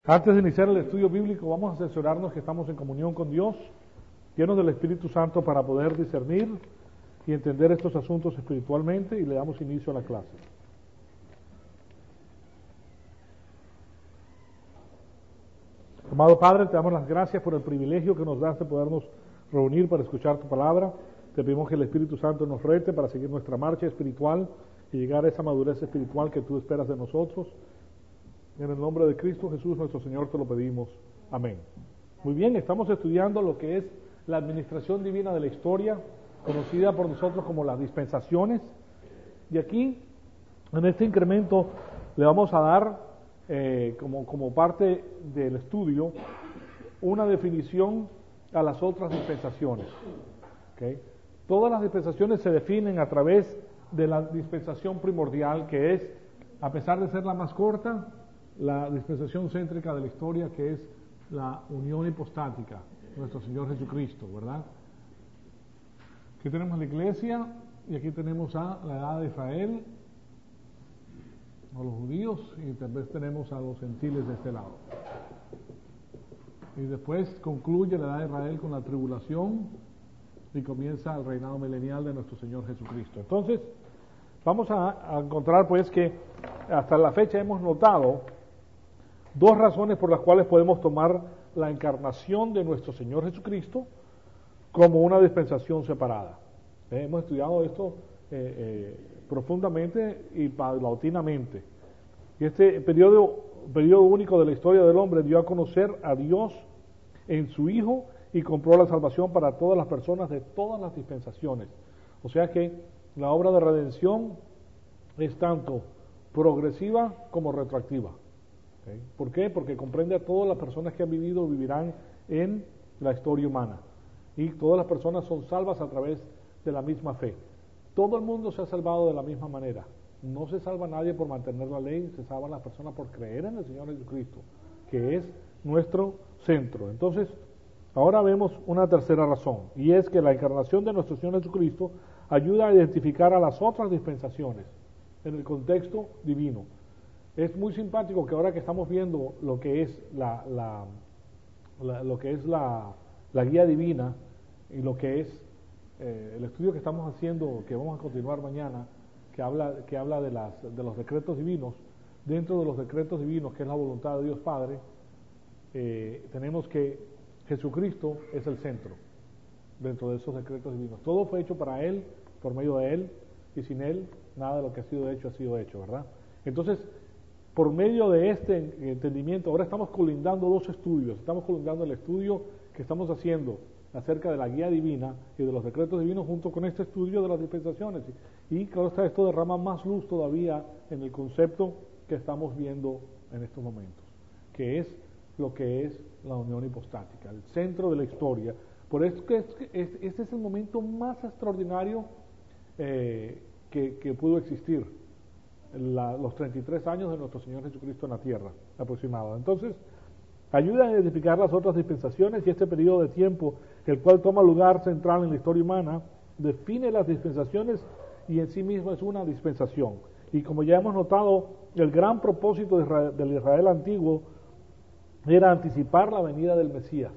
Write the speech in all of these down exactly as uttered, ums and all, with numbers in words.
Antes de iniciar el estudio bíblico, vamos a asesorarnos que estamos en comunión con Dios, llenos del Espíritu Santo para poder discernir y entender estos asuntos espiritualmente, y le damos inicio a la clase. Amado Padre, te damos las gracias por el privilegio que nos das de podernos reunir para escuchar tu palabra. Te pedimos que el Espíritu Santo nos rete para seguir nuestra marcha espiritual y llegar a esa madurez espiritual que tú esperas de nosotros. En el nombre de Cristo Jesús, nuestro Señor, te lo pedimos. Amén. Muy bien, estamos estudiando lo que es la administración divina de la historia, conocida por nosotros como las dispensaciones. Y aquí, en este incremento, le vamos a dar, eh, como, como parte del estudio, una definición a las otras dispensaciones. ¿Okay? Todas las dispensaciones se definen a través de la dispensación primordial, que es, a pesar de ser la más corta, la dispensación céntrica de la historia, que es la unión hipostática, nuestro Señor Jesucristo, ¿verdad? Aquí tenemos la iglesia y aquí tenemos a la edad de Israel, a los judíos, y también tenemos a los gentiles de este lado. Y después concluye la edad de Israel con la tribulación y comienza el reinado milenial de nuestro Señor Jesucristo. Entonces, vamos a, a encontrar pues que hasta la fecha hemos notado dos razones por las cuales podemos tomar la encarnación de nuestro Señor Jesucristo como una dispensación separada. Eh, hemos estudiado esto eh, eh, profundamente y paulatinamente. Y este periodo, periodo único de la historia del hombre dio a conocer a Dios en su Hijo y compró la salvación para todas las personas de todas las dispensaciones. O sea que la obra de redención es tanto progresiva como retroactiva. ¿Okay? ¿Por qué? Porque comprende a todas las personas que han vivido o vivirán en la historia humana. Y todas las personas son salvas a través de la misma fe. Todo el mundo se ha salvado de la misma manera. No se salva nadie por mantener la ley, se salvan las personas por creer en el Señor Jesucristo, que es nuestro centro. Entonces, ahora vemos una tercera razón, y es que la encarnación de nuestro Señor Jesucristo ayuda a identificar a las otras dispensaciones en el contexto divino. Es muy simpático que ahora que estamos viendo lo que es la, la, la lo que es la, la guía divina y lo que es eh, el estudio que estamos haciendo, que vamos a continuar mañana, que habla, que habla de, las, de los decretos divinos. Dentro de los decretos divinos, que es la voluntad de Dios Padre, eh, tenemos que Jesucristo es el centro dentro de esos decretos divinos. Todo fue hecho para Él, por medio de Él, y sin Él nada de lo que ha sido hecho ha sido hecho, ¿verdad? Entonces, por medio de este entendimiento, ahora estamos colindando dos estudios. Estamos colindando el estudio que estamos haciendo acerca de la guía divina y de los decretos divinos junto con este estudio de las dispensaciones. Y claro está, esto derrama más luz todavía en el concepto que estamos viendo en estos momentos, que es lo que es la unión hipostática, el centro de la historia. Por eso que este es el momento más extraordinario eh, que, que pudo existir. La, los treinta y tres años de nuestro Señor Jesucristo en la tierra, aproximado. Entonces, ayuda a identificar las otras dispensaciones, y este periodo de tiempo, el cual toma lugar central en la historia humana, define las dispensaciones y en sí mismo es una dispensación. Y como ya hemos notado, el gran propósito de Israel, del Israel antiguo era anticipar la venida del Mesías.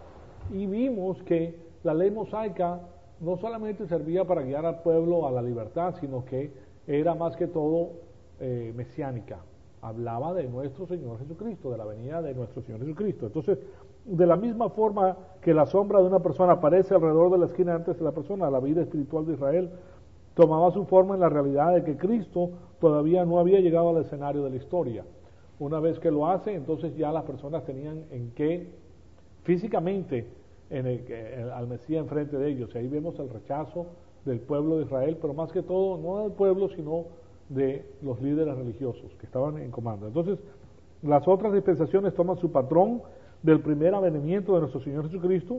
Y vimos que la ley mosaica no solamente servía para guiar al pueblo a la libertad, sino que era más que todo eh, mesiánica. Hablaba de nuestro Señor Jesucristo, de la venida de nuestro Señor Jesucristo. Entonces, de la misma forma que la sombra de una persona aparece alrededor de la esquina antes de la persona, la vida espiritual de Israel tomaba su forma en la realidad de que Cristo todavía no había llegado al escenario de la historia. Una vez que lo hace, entonces ya las personas tenían en qué físicamente en el, en, al Mesías enfrente de ellos. Y ahí vemos el rechazo del pueblo de Israel, pero más que todo, no del pueblo, sino de los líderes religiosos que estaban en comando. Entonces, las otras dispensaciones toman su patrón del primer avenimiento de nuestro Señor Jesucristo,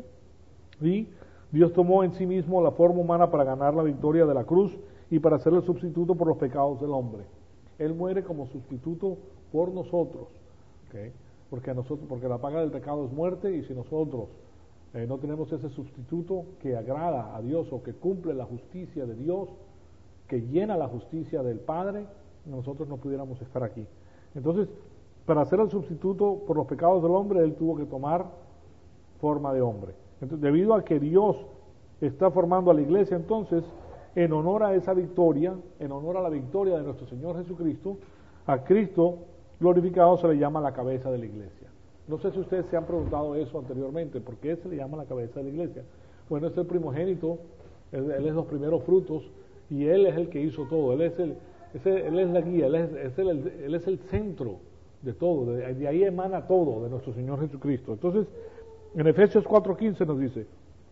y Dios tomó en sí mismo la forma humana para ganar la victoria de la cruz y para ser el sustituto por los pecados del hombre. Él muere como sustituto por nosotros, ¿okay? porque, a nosotros, porque la paga del pecado es muerte, y si nosotros eh, no tenemos ese sustituto que agrada a Dios o que cumple la justicia de Dios, que llena la justicia del Padre, nosotros no pudiéramos estar aquí. Entonces, para ser el sustituto por los pecados del hombre, Él tuvo que tomar forma de hombre. Entonces, debido a que Dios está formando a la iglesia, entonces, en honor a esa victoria, en honor a la victoria de nuestro Señor Jesucristo, a Cristo glorificado se le llama la cabeza de la iglesia. No sé si ustedes se han preguntado eso anteriormente, ¿por qué se le llama la cabeza de la iglesia? Bueno, es el primogénito, él, él es los primeros frutos, y Él es el que hizo todo, Él es, el, es el, él es la guía, él es, es el, él es el centro de todo, de, de ahí emana todo de nuestro Señor Jesucristo. Entonces, en Efesios cuatro quince nos dice,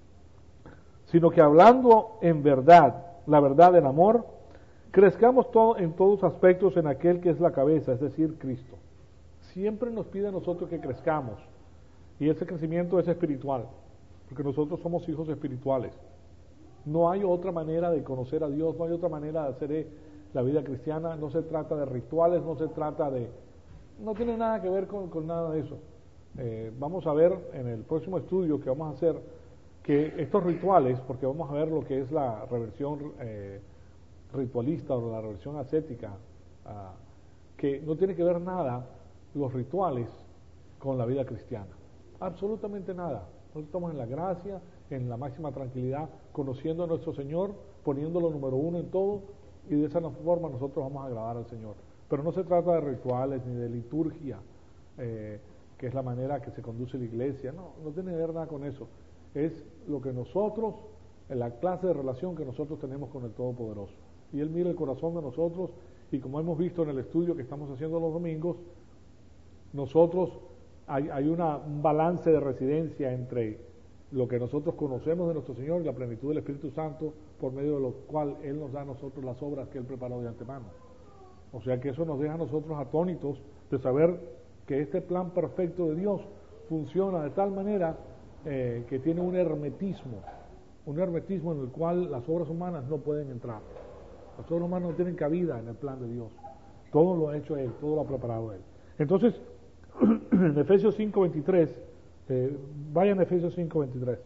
sino que hablando en verdad, la verdad en amor, crezcamos todo, en todos aspectos en aquel que es la cabeza, es decir, Cristo. Siempre nos pide a nosotros que crezcamos, y ese crecimiento es espiritual, porque nosotros somos hijos espirituales. No hay otra manera de conocer a Dios, no hay otra manera de hacer la vida cristiana, no se trata de rituales, no se trata de... no tiene nada que ver con, con nada de eso. Eh, vamos a ver en el próximo estudio que vamos a hacer que estos rituales, porque vamos a ver lo que es la reversión eh, ritualista o la reversión ascética, uh, que no tiene que ver nada los rituales con la vida cristiana, absolutamente nada. Nosotros estamos en la gracia, en la máxima tranquilidad, conociendo a nuestro Señor, poniéndolo número uno en todo, y de esa forma nosotros vamos a agradar al Señor. Pero no se trata de rituales ni de liturgia, eh, que es la manera que se conduce la iglesia, no, no tiene que ver nada con eso. Es lo que nosotros, en la clase de relación que nosotros tenemos con el Todopoderoso. Y Él mira el corazón de nosotros, y como hemos visto en el estudio que estamos haciendo los domingos, nosotros hay, hay una, un balance de residencia entre lo que nosotros conocemos de nuestro Señor y la plenitud del Espíritu Santo, por medio de lo cual Él nos da a nosotros las obras que Él preparó de antemano. O sea que eso nos deja a nosotros atónitos de saber que este plan perfecto de Dios funciona de tal manera eh, que tiene un hermetismo, un hermetismo en el cual las obras humanas no pueden entrar. Las obras humanas no tienen cabida en el plan de Dios. Todo lo ha hecho Él, todo lo ha preparado Él. Entonces, en Efesios cinco veintitrés, eh, vayan a Efesios cinco veintitrés.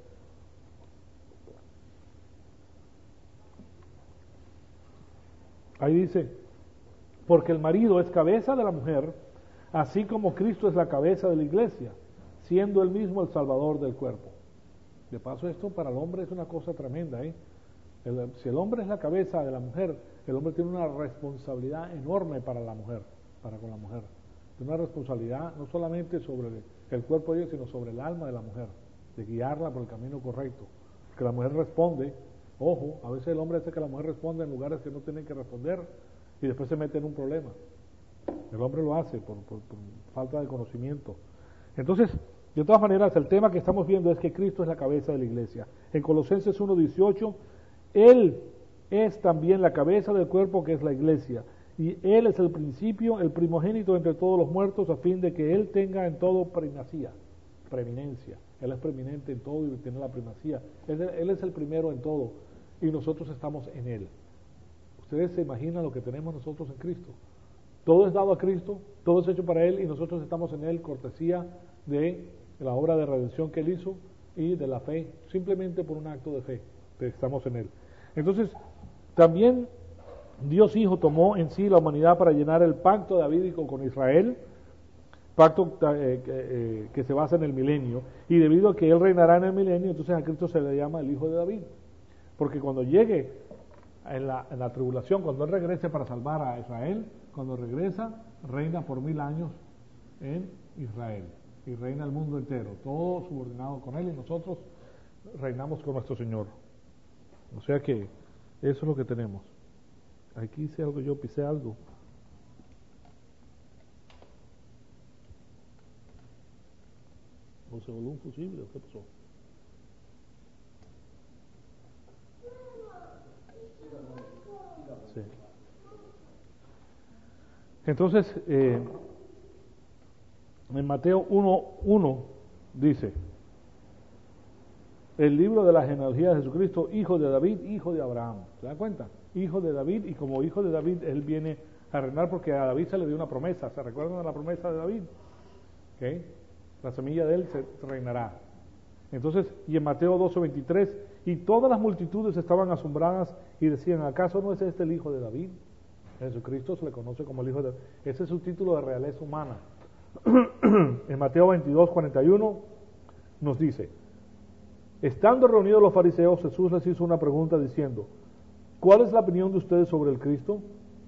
Ahí dice, porque el marido es cabeza de la mujer, así como Cristo es la cabeza de la iglesia, siendo él mismo el salvador del cuerpo. De paso, esto para el hombre es una cosa tremenda, ¿eh? El, si el hombre es la cabeza de la mujer, el hombre tiene una responsabilidad enorme para la mujer, para con la mujer. Tiene una responsabilidad no solamente sobre el, el cuerpo de Dios, sino sobre el alma de la mujer, de guiarla por el camino correcto. Que la mujer responde, ojo, a veces el hombre hace que la mujer responda en lugares que no tiene que responder y después se mete en un problema. El hombre lo hace por, por, por falta de conocimiento. Entonces, de todas maneras, el tema que estamos viendo es que Cristo es la cabeza de la iglesia. En Colosenses uno dieciocho, Él es también la cabeza del cuerpo que es la iglesia. Y Él es el principio, el primogénito entre todos los muertos, a fin de que Él tenga en todo primacía, preeminencia. Él es preeminente en todo y tiene la primacía. Él, él es el primero en todo y nosotros estamos en Él. Ustedes se imaginan lo que tenemos nosotros en Cristo. Todo es dado a Cristo, todo es hecho para Él y nosotros estamos en Él, cortesía de la obra de redención que Él hizo y de la fe, simplemente por un acto de fe, que estamos en Él. Entonces, también Dios Hijo tomó en sí la humanidad para llenar el pacto davídico con Israel, pacto eh, eh, que se basa en el milenio, y debido a que Él reinará en el milenio, entonces a Cristo se le llama el Hijo de David, porque cuando llegue en la, en la tribulación, cuando Él regrese para salvar a Israel, cuando regresa, reina por mil años en Israel, y reina el mundo entero, todo subordinado con Él, y nosotros reinamos con nuestro Señor. O sea que eso es lo que tenemos. Aquí hice algo, yo pisé algo. ¿O se voló un fusible o qué pasó? Sí. Entonces, eh, en Mateo uno uno dice, el libro de la genealogía de Jesucristo, hijo de David, hijo de Abraham. ¿Se dan cuenta? Hijo de David, y como hijo de David, él viene a reinar porque a David se le dio una promesa. ¿Se recuerdan de la promesa de David? ¿Okay? La semilla de él se reinará. Entonces, y en Mateo doce veintitrés, y todas las multitudes estaban asombradas y decían, ¿acaso no es este el hijo de David? Jesucristo se le conoce como el hijo de David. Ese es su título de realeza humana. en Mateo veintidós, cuarenta y uno, nos dice: estando reunidos los fariseos, Jesús les hizo una pregunta diciendo: ¿cuál es la opinión de ustedes sobre el Cristo?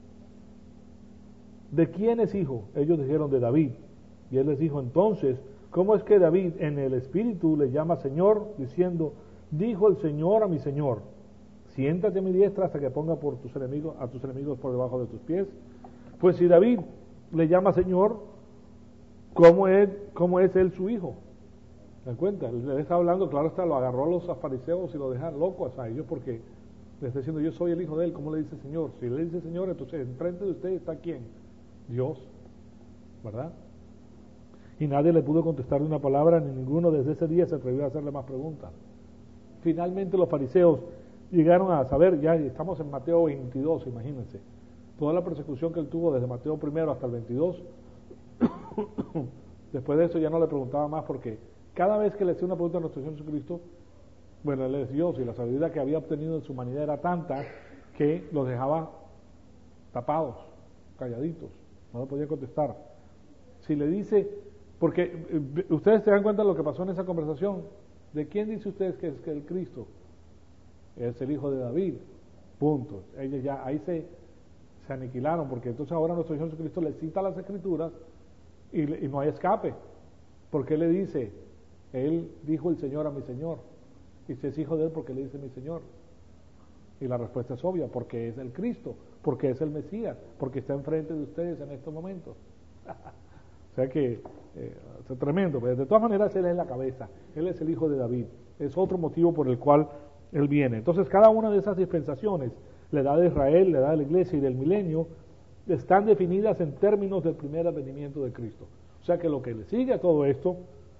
¿De quién es hijo? Ellos dijeron: de David. Y él les dijo: entonces, ¿cómo es que David en el Espíritu le llama Señor, diciendo: dijo el Señor a mi Señor, siéntate a mi diestra hasta que ponga por tus enemigos, a tus enemigos por debajo de tus pies? Pues si David le llama Señor, ¿cómo es, cómo es él su hijo? ¿Se dan cuenta? Él está hablando, claro está, lo agarró a los fariseos y lo dejan locos a ellos porque le está diciendo: yo soy el hijo de él. ¿Cómo le dice Señor? Si le dice Señor, entonces enfrente de usted está ¿quién? Dios, ¿verdad? Y nadie le pudo contestar una palabra, ni ninguno desde ese día se atrevió a hacerle más preguntas. Finalmente los fariseos llegaron a saber, ya estamos en Mateo veintidós, imagínense, toda la persecución que él tuvo desde Mateo primero hasta el veintidós. Después de eso ya no le preguntaba más, porque cada vez que le hacía una pregunta a nuestro Señor Jesucristo, bueno, él es Dios y la sabiduría que había obtenido en su humanidad era tanta que los dejaba tapados, calladitos, no le podía contestar. Si le dice, porque eh, ustedes se dan cuenta de lo que pasó en esa conversación, ¿de quién dice ustedes que es que el Cristo? Es el hijo de David, punto. Ellos ya ahí se, se aniquilaron, porque entonces ahora nuestro Señor Jesucristo le cita las Escrituras y, y no hay escape, porque él le dice: él dijo el Señor a mi Señor, y si es hijo de él, ¿por qué le dice mi Señor? Y la respuesta es obvia: porque es el Cristo, porque es el Mesías, porque está enfrente de ustedes en estos momentos. O sea que eh, es tremendo, pero de todas maneras él es la cabeza, él es el hijo de David, es otro motivo por el cual él viene. Entonces cada una de esas dispensaciones, la edad de Israel, la edad de la iglesia y del milenio, están definidas en términos del primer advenimiento de Cristo. O sea que lo que le sigue a todo esto,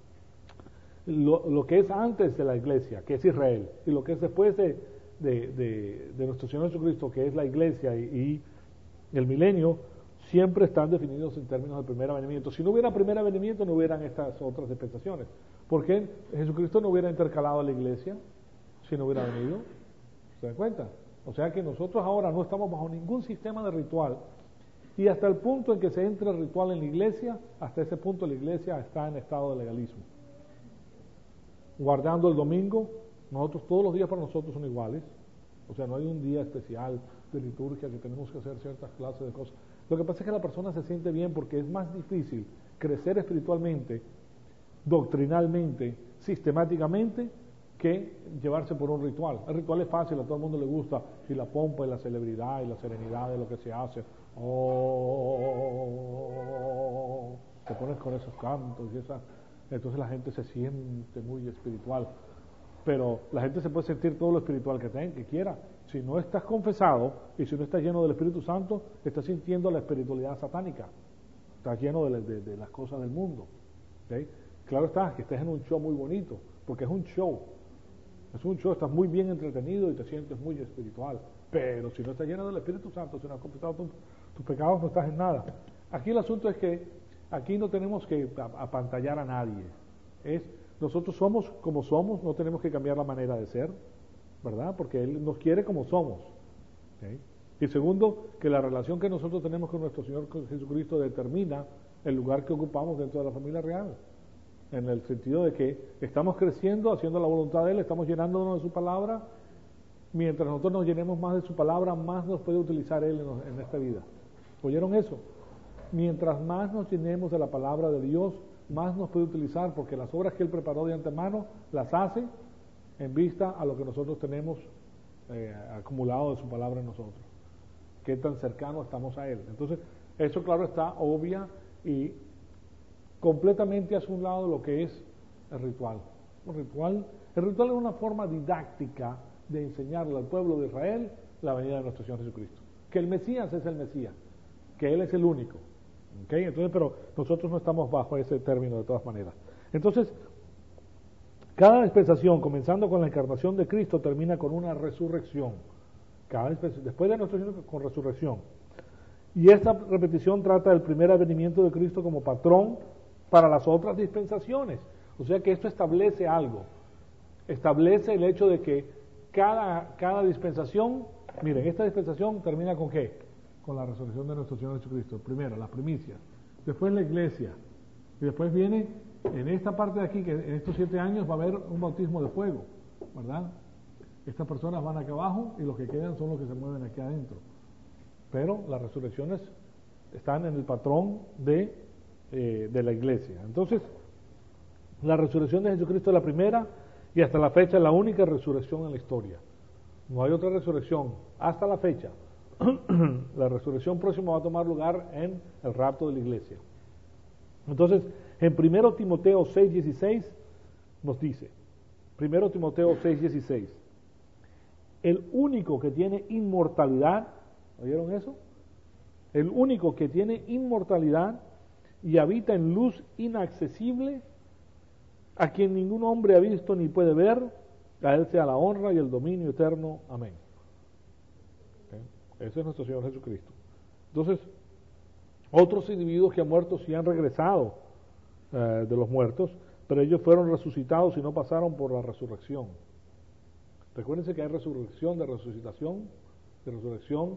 lo, lo que es antes de la iglesia, que es Israel, y lo que es después de, de, de, de nuestro Señor Jesucristo, que es la iglesia y, y el milenio, siempre están definidos en términos del primer advenimiento. Si no hubiera primer advenimiento, no hubieran estas otras dispensaciones. ¿Por qué Jesucristo no hubiera intercalado a la iglesia si no hubiera venido? ¿Se dan cuenta? O sea que nosotros ahora no estamos bajo ningún sistema de ritual, y hasta el punto en que se entra el ritual en la iglesia, hasta ese punto la iglesia está en estado de legalismo. Guardando el domingo, nosotros todos los días para nosotros son iguales, o sea, no hay un día especial de liturgia que tenemos que hacer ciertas clases de cosas. Lo que pasa es que la persona se siente bien porque es más difícil crecer espiritualmente, doctrinalmente, sistemáticamente, que llevarse por un ritual. El ritual es fácil, a todo el mundo le gusta, y la pompa y la celebridad y la serenidad de lo que se hace. Oh, te pones con esos cantos y esa, entonces la gente se siente muy espiritual. Pero la gente se puede sentir todo lo espiritual que tenga, que quiera. Si no estás confesado y si no estás lleno del Espíritu Santo, estás sintiendo la espiritualidad satánica. Estás lleno de, de, de las cosas del mundo. ¿Okay? Claro está, que estés en un show muy bonito, porque es un show. Es un show, estás muy bien entretenido y te sientes muy espiritual. Pero si no estás lleno del Espíritu Santo, si no has confesado tus, tus pecados, no estás en nada. Aquí el asunto es que aquí no tenemos que apantallar a nadie. Es, nosotros somos como somos, no tenemos que cambiar la manera de ser, ¿verdad? Porque Él nos quiere como somos. ¿Okay? Y segundo, que la relación que nosotros tenemos con nuestro Señor Jesucristo determina el lugar que ocupamos dentro de la familia real. En el sentido de que estamos creciendo, haciendo la voluntad de Él, estamos llenándonos de su palabra. Mientras nosotros nos llenemos más de su palabra, más nos puede utilizar Él en, en esta vida. ¿Oyeron eso? Mientras más nos llenemos de la palabra de Dios, más nos puede utilizar, porque las obras que Él preparó de antemano, las hace en vista a lo que nosotros tenemos eh, acumulado de su palabra en nosotros. Qué tan cercano estamos a Él. Entonces, eso claro está, obvia y completamente hacia un lado lo que es el ritual. El ritual, el ritual es una forma didáctica de enseñarle al pueblo de Israel la venida de nuestro Señor Jesucristo. Que el Mesías es el Mesías, que Él es el único. ¿Okay? Entonces, pero nosotros no estamos bajo ese término de todas maneras. Entonces, cada dispensación, comenzando con la encarnación de Cristo, termina con una resurrección. Cada después de nuestro Señor, con resurrección. Y esta repetición trata del primer advenimiento de Cristo como patrón para las otras dispensaciones. O sea que esto establece algo. Establece el hecho de que cada, cada dispensación, miren, esta dispensación termina con ¿qué? Con la resurrección de nuestro Señor Jesucristo. Primero, las primicias. Después la iglesia. Y después viene, en esta parte de aquí, que en estos siete años va a haber un bautismo de fuego, ¿verdad? Estas personas van acá abajo y los que quedan son los que se mueven aquí adentro. Pero las resurrecciones están en el patrón de, eh, de la iglesia. Entonces, la resurrección de Jesucristo es la primera y hasta la fecha es la única resurrección en la historia. No hay otra resurrección hasta la fecha. La resurrección próxima va a tomar lugar en el rapto de la iglesia. Entonces, en primero Timoteo seis dieciséis nos dice, primero Timoteo seis dieciséis, el único que tiene inmortalidad, ¿oyeron eso? El único que tiene inmortalidad y habita en luz inaccesible, a quien ningún hombre ha visto ni puede ver, a él sea la honra y el dominio eterno. Amén. ¿Okay? Ese es nuestro Señor Jesucristo. Entonces, otros individuos que han muerto sí han regresado eh, de los muertos, pero ellos fueron resucitados y no pasaron por la resurrección. Recuérdense que hay resurrección de resucitación, de resurrección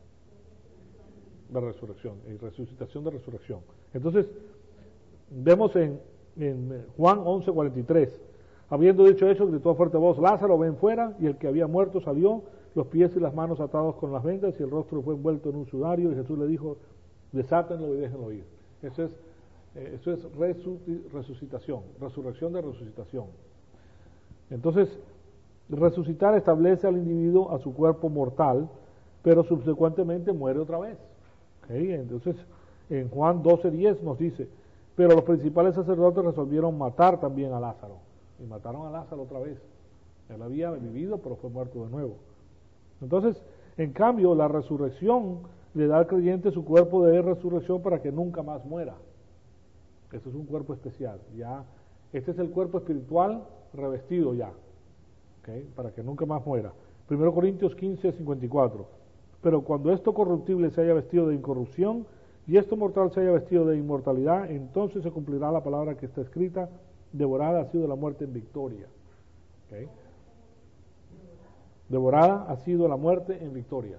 de resurrección, y resucitación de resurrección. Entonces, vemos en, en Juan once cuarenta y tres, habiendo dicho eso, gritó a fuerte voz, Lázaro, ven fuera, y el que había muerto salió, los pies y las manos atados con las vendas, y el rostro fue envuelto en un sudario, y Jesús le dijo, desátenlo y déjenlo ir. Eso es, eh, eso es resu resucitación, resurrección de resucitación. Entonces, resucitar establece al individuo a su cuerpo mortal, pero subsecuentemente muere otra vez. ¿Okay? Entonces, en Juan doce diez nos dice, pero los principales sacerdotes resolvieron matar también a Lázaro, y mataron a Lázaro otra vez. Él había vivido, pero fue muerto de nuevo. Entonces, en cambio, la resurrección le da al creyente su cuerpo de resurrección para que nunca más muera. Este es un cuerpo especial. Ya, este es el cuerpo espiritual revestido ya, ¿okay? Para que nunca más muera. primero Corintios quince cincuenta y cuatro. Pero cuando esto corruptible se haya vestido de incorrupción y esto mortal se haya vestido de inmortalidad, entonces se cumplirá la palabra que está escrita, devorada ha sido la muerte en victoria. ¿Okay? Devorada ha sido la muerte en victoria.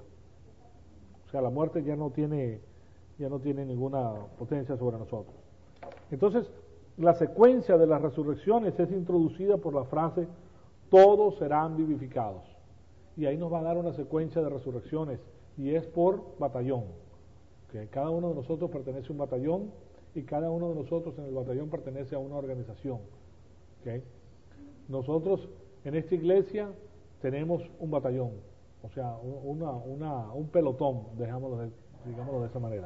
O sea, la muerte ya no tiene, ya no tiene ninguna potencia sobre nosotros. Entonces, la secuencia de las resurrecciones es introducida por la frase, todos serán vivificados. Y ahí nos va a dar una secuencia de resurrecciones, y es por batallón. ¿Okay? Cada uno de nosotros pertenece a un batallón, y cada uno de nosotros en el batallón pertenece a una organización. ¿Okay? Nosotros en esta iglesia tenemos un batallón, o sea, una, una, un pelotón, digámoslo de, digámoslo de esa manera.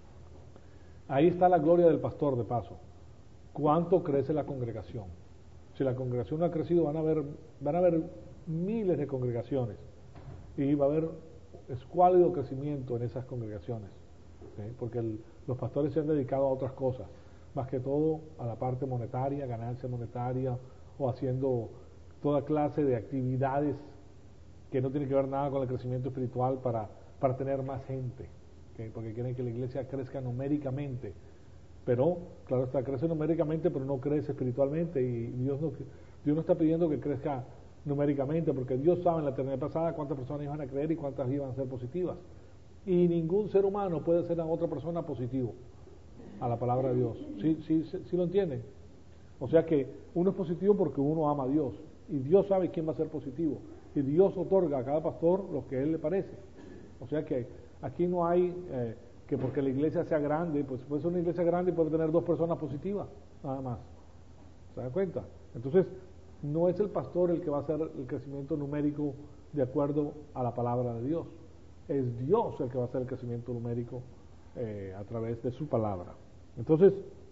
Ahí está la gloria del pastor, de paso. ¿Cuánto crece la congregación? Si la congregación no ha crecido, van a haber, van a haber miles de congregaciones, y va a haber escuálido crecimiento en esas congregaciones, ¿sí? Porque el, los pastores se han dedicado a otras cosas, más que todo a la parte monetaria, ganancia monetaria, o haciendo toda clase de actividades que no tienen que ver nada con el crecimiento espiritual para, para tener más gente, ¿okay? Porque quieren que la iglesia crezca numéricamente, pero, claro está, crece numéricamente, pero no crece espiritualmente, y Dios no, Dios no está pidiendo que crezca numéricamente, porque Dios sabe en la eternidad pasada cuántas personas iban a creer y cuántas iban a ser positivas, y ningún ser humano puede ser a otra persona positivo a la palabra de Dios. ¿Sí, sí, sí, sí lo entienden? O sea que uno es positivo porque uno ama a Dios, y Dios sabe quién va a ser positivo, y Dios otorga a cada pastor lo que a él le parece. O sea que aquí no hay eh, que porque la iglesia sea grande, pues puede ser una iglesia grande y puede tener dos personas positivas, nada más. ¿Se dan cuenta? Entonces, no es el pastor el que va a hacer el crecimiento numérico de acuerdo a la palabra de Dios. Es Dios el que va a hacer el crecimiento numérico eh, a través de su palabra. Entonces,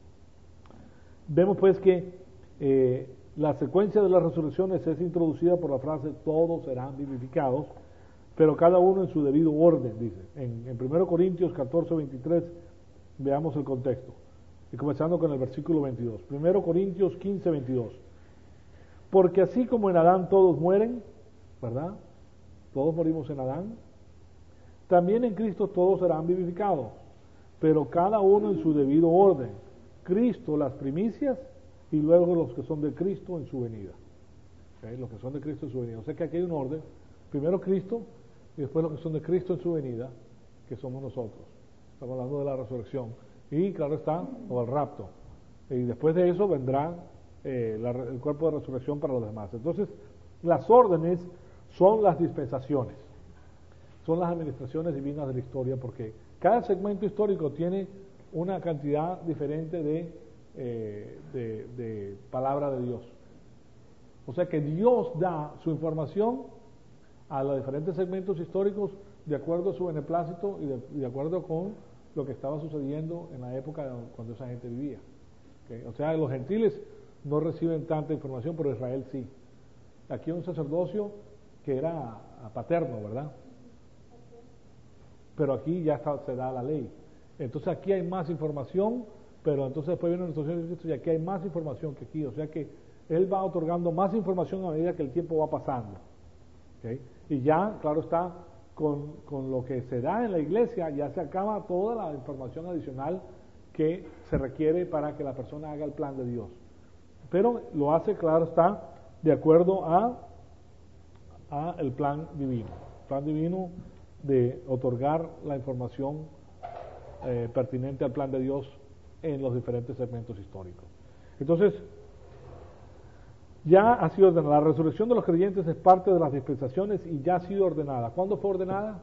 vemos pues que eh, la secuencia de las resurrecciones es introducida por la frase, todos serán vivificados, pero cada uno en su debido orden, dice. En, en primero Corintios catorce veintitrés, veamos el contexto. Y comenzando con el versículo veintidós. primero Corintios quince veintidós. Porque así como en Adán todos mueren, ¿verdad? Todos morimos en Adán. También en Cristo todos serán vivificados, pero cada uno en su debido orden. Cristo las primicias, y luego los que son de Cristo en su venida. ¿Okay? Los que son de Cristo en su venida. O sea que aquí hay un orden. Primero Cristo, y después los que son de Cristo en su venida, que somos nosotros. Estamos hablando de la resurrección. Y claro está, o el rapto. y después de eso vendrá eh, la, el cuerpo de resurrección para los demás. Entonces, las órdenes son las dispensaciones, son las administraciones divinas de la historia, porque cada segmento histórico tiene una cantidad diferente de, eh, de, de palabra de Dios. O sea que Dios da su información a los diferentes segmentos históricos de acuerdo a su beneplácito y de, de acuerdo con lo que estaba sucediendo en la época cuando esa gente vivía. ¿Okay? O sea, los gentiles no reciben tanta información, pero Israel sí. Aquí hay un sacerdocio que era paterno, ¿verdad? Pero aquí ya está, se da la ley. Entonces aquí hay más información, pero entonces después viene nuestro Señor Jesucristo y aquí hay más información que aquí. O sea que Él va otorgando más información a medida que el tiempo va pasando. ¿Okay? Y ya, claro está, con, con lo que se da en la iglesia, ya se acaba toda la información adicional que se requiere para que la persona haga el plan de Dios. Pero lo hace, claro está, de acuerdo a, a el plan divino. El plan divino de otorgar la información eh, pertinente al plan de Dios en los diferentes segmentos históricos. Entonces, ya ha sido ordenada. La resurrección de los creyentes es parte de las dispensaciones y ya ha sido ordenada. ¿Cuándo fue ordenada?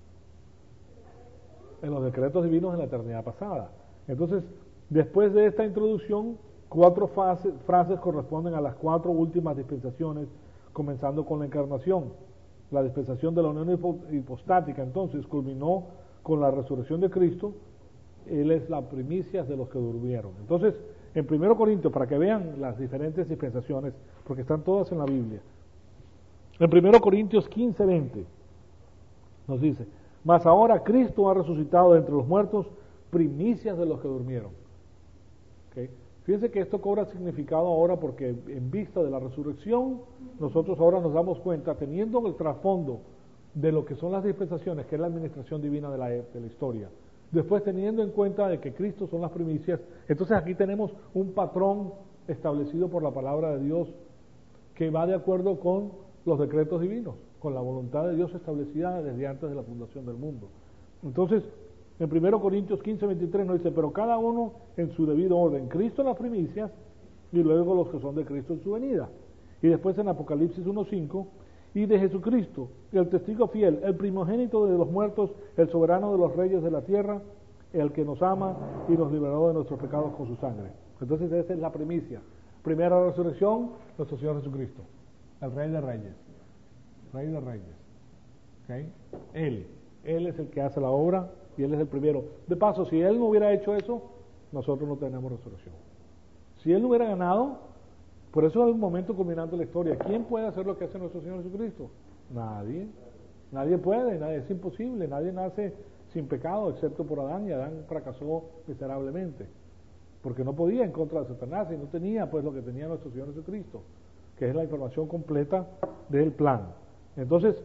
En los decretos divinos en la eternidad pasada. Entonces, después de esta introducción, cuatro fases, frases corresponden a las cuatro últimas dispensaciones, comenzando con la encarnación. La dispensación de la unión hipostática, entonces, culminó con la resurrección de Cristo. Él es la primicia de los que durmieron. Entonces, en primero Corintios, para que vean las diferentes dispensaciones, porque están todas en la Biblia. En primero Corintios quince, veinte, nos dice: mas ahora Cristo ha resucitado de entre los muertos, primicias de los que durmieron. ¿Okay? Fíjense que esto cobra significado ahora porque en vista de la resurrección, nosotros ahora nos damos cuenta, teniendo el trasfondo de lo que son las dispensaciones, que es la administración divina de la, de la historia, después teniendo en cuenta de que Cristo son las primicias, entonces aquí tenemos un patrón establecido por la palabra de Dios que va de acuerdo con los decretos divinos, con la voluntad de Dios establecida desde antes de la fundación del mundo. Entonces, en primero Corintios quince, veintitrés nos dice: pero cada uno en su debido orden, Cristo en las primicias y luego los que son de Cristo en su venida. Y después en Apocalipsis uno, cinco, y de Jesucristo, el testigo fiel, el primogénito de los muertos, el soberano de los reyes de la tierra, el que nos ama y nos liberó de nuestros pecados con su sangre. Entonces esa es la primicia. Primera resurrección, nuestro Señor Jesucristo, el Rey de Reyes, Rey de Reyes. ¿Okay? Él, Él es el que hace la obra y Él es el primero. De paso, si Él no hubiera hecho eso, nosotros no tenemos resurrección. Si Él no hubiera ganado, por eso es el momento culminante de la historia. ¿Quién puede hacer lo que hace nuestro Señor Jesucristo? Nadie. Nadie puede, nadie, es imposible. Nadie nace sin pecado, excepto por Adán, y Adán fracasó miserablemente, porque no podía en contra de Satanás y no tenía pues lo que tenía nuestro Señor Jesucristo, que es la información completa del plan. Entonces,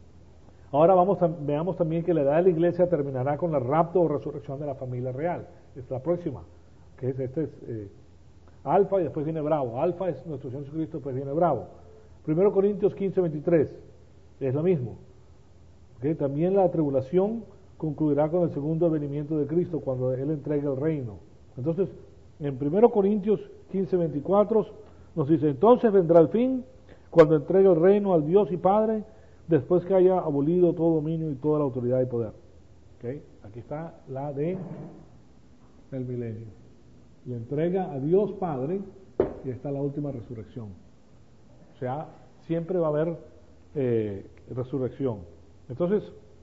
ahora vamos a, veamos también que la edad de la iglesia terminará con el rapto o resurrección de la familia real. Es la próxima, que es este es eh, Alfa y después viene Bravo. Alfa es nuestro Señor Jesucristo, después viene Bravo. primero Corintios quince, veintitrés, es lo mismo. ¿Okay? También la tribulación concluirá con el segundo venimiento de Cristo, cuando Él entregue el reino. Entonces, en primero Corintios quince, veinticuatro nos dice: entonces vendrá el fin, cuando entregue el reino al Dios y Padre, después que haya abolido todo dominio y toda la autoridad y poder. ¿Okay? Aquí está la de el milenio. Le entrega a Dios Padre y está la última resurrección. O sea, siempre va a haber eh, resurrección. Entonces,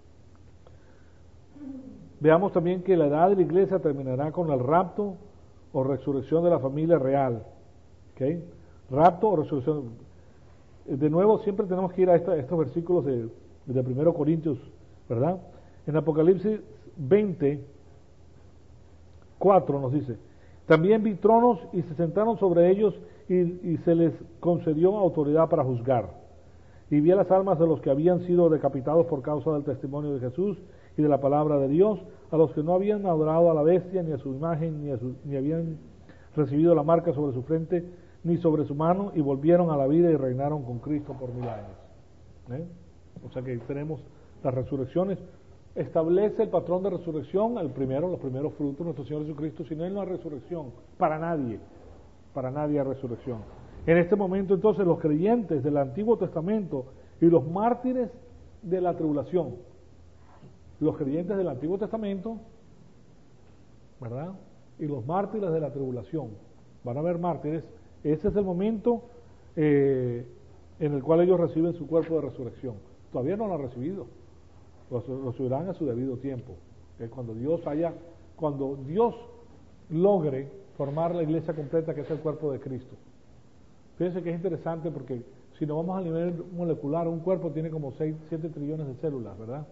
veamos también que la edad de la iglesia terminará con el rapto o resurrección de la familia real. ¿Okay? Rapto o resurrección. De nuevo, siempre tenemos que ir a, esta, a estos versículos de, de primero Corintios, ¿verdad? En Apocalipsis veinte, cuatro nos dice: también vi tronos y se sentaron sobre ellos y, y se les concedió autoridad para juzgar. Y vi a las almas de los que habían sido decapitados por causa del testimonio de Jesús y de la palabra de Dios, a los que no habían adorado a la bestia, ni a su imagen, ni, a su, ni habían recibido la marca sobre su frente, ni sobre su mano, y volvieron a la vida y reinaron con Cristo por mil años. ¿Eh? O sea que tenemos las resurrecciones establece el patrón de resurrección, el primero, los primeros frutos de nuestro Señor Jesucristo. Sin Él no hay resurrección, para nadie, para nadie hay resurrección. En este momento entonces los creyentes del Antiguo Testamento y los mártires de la tribulación, los creyentes del Antiguo Testamento, ¿verdad? Y los mártires de la tribulación, van a haber mártires, ese es el momento eh, en el cual ellos reciben su cuerpo de resurrección. Todavía no lo han recibido, lo, lo recibirán a su debido tiempo, que cuando Dios haya, cuando Dios logre formar la iglesia completa, que es el cuerpo de Cristo. Fíjense que es interesante porque si nos vamos al nivel molecular, un cuerpo tiene como seis, siete trillones de células, ¿verdad?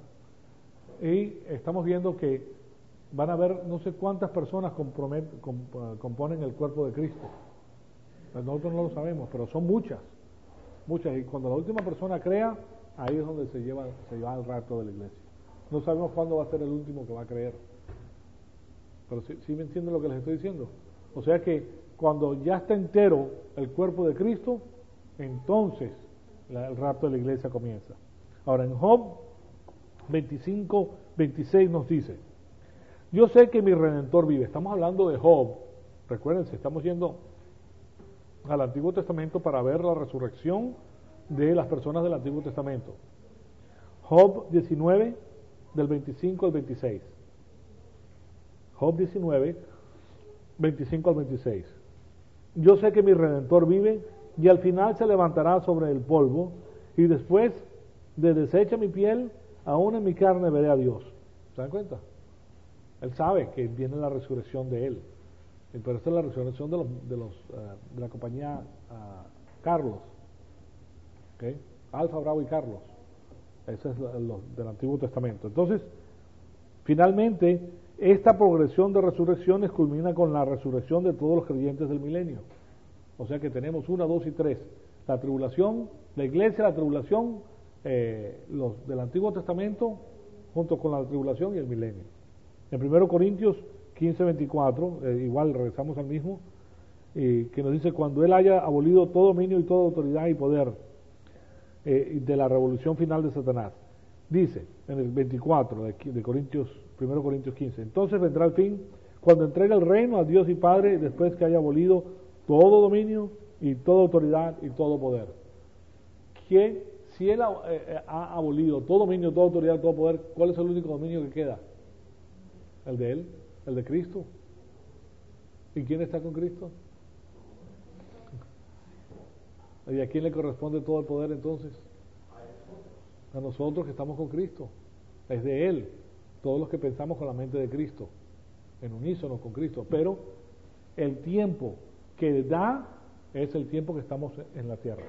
Y estamos viendo que van a haber no sé cuántas personas compromet, comp, componen el cuerpo de Cristo. Nosotros no lo sabemos, pero son muchas, muchas. Y cuando la última persona crea, ahí es donde se lleva, se lleva el rapto de la iglesia. No sabemos cuándo va a ser el último que va a creer. Pero sí, sí me entienden lo que les estoy diciendo. O sea que cuando ya está entero el cuerpo de Cristo, entonces la, el rapto de la iglesia comienza. Ahora en Job veinticinco, veintiséis nos dice: yo sé que mi Redentor vive. Estamos hablando de Job. Recuérdense, estamos yendo al Antiguo Testamento para ver la resurrección de las personas del Antiguo Testamento. Job diecinueve, del veinticinco al veintiséis. Job diecinueve, veinticinco al veintiséis. Yo sé que mi Redentor vive y al final se levantará sobre el polvo, y después de deshecha mi piel, aún en mi carne veré a Dios. ¿Se dan cuenta? Él sabe que viene la resurrección de él. Pero esta es la resurrección de, los, de, los, uh, de la compañía uh, Carlos. ¿Okay? Alfa, Bravo y Carlos. Ese es lo, lo del Antiguo Testamento. Entonces, finalmente, esta progresión de resurrecciones culmina con la resurrección de todos los creyentes del milenio. O sea que tenemos una, dos y tres. La tribulación, la iglesia, la tribulación, eh, los del Antiguo Testamento, junto con la tribulación y el milenio. En primero Corintios quince, veinticuatro, eh, igual regresamos al mismo, eh, que nos dice: cuando Él haya abolido todo dominio y toda autoridad y poder eh, de la revolución final de Satanás. Dice en el veinticuatro de, de Corintios, primero Corintios quince, entonces vendrá el fin, cuando entregue el reino a Dios y Padre, después que haya abolido todo dominio y toda autoridad y todo poder. Que si Él ha, eh, ha abolido todo dominio, toda autoridad, todo poder, ¿cuál es el único dominio que queda? El de Él, el de Cristo. ¿Y quién está con Cristo? ¿Y a quién le corresponde todo el poder entonces? A nosotros que estamos con Cristo. Es de Él. Todos los que pensamos con la mente de Cristo, en unísono con Cristo. Pero el tiempo que da es el tiempo que estamos en la tierra.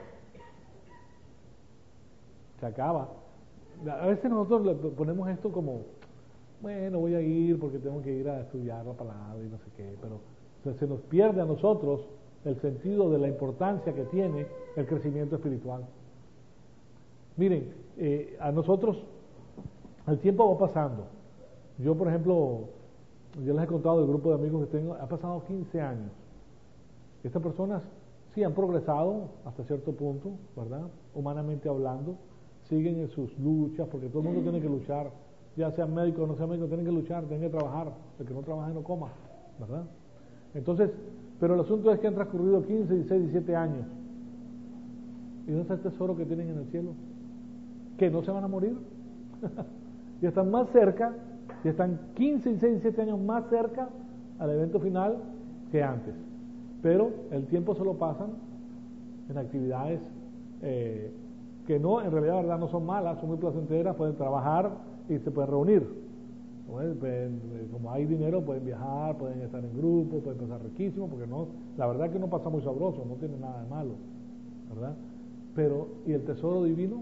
Se acaba. A veces nosotros le ponemos esto como: bueno, voy a ir porque tengo que ir a estudiar la palabra y no sé qué, pero o sea, se nos pierde a nosotros el sentido de la importancia que tiene el crecimiento espiritual. Miren, eh, a nosotros el tiempo va pasando. Yo, por ejemplo, yo les he contado del grupo de amigos que tengo, ha pasado quince años. Estas personas sí han progresado hasta cierto punto, ¿verdad? Humanamente hablando, siguen en sus luchas, porque todo el mundo tiene que luchar. Ya sean médicos o no sean médicos, tienen que luchar, tienen que trabajar. El que no trabaja no coma, ¿verdad? Entonces, pero el asunto es que han transcurrido quince, dieciséis, diecisiete años. ¿Y dónde está el tesoro que tienen en el cielo? ¿Que no se van a morir? Y están más cerca, y están quince, dieciséis, diecisiete años más cerca al evento final que antes. Pero el tiempo se lo pasan en actividades eh, que no, en realidad, verdad, no son malas, son muy placenteras, pueden trabajar y se pueden reunir. Pues, pueden, como hay dinero, pueden viajar, pueden estar en grupo, pueden pasar riquísimo, porque no, la verdad que no pasa muy sabroso, no tiene nada de malo, ¿verdad? Pero, ¿y el tesoro divino?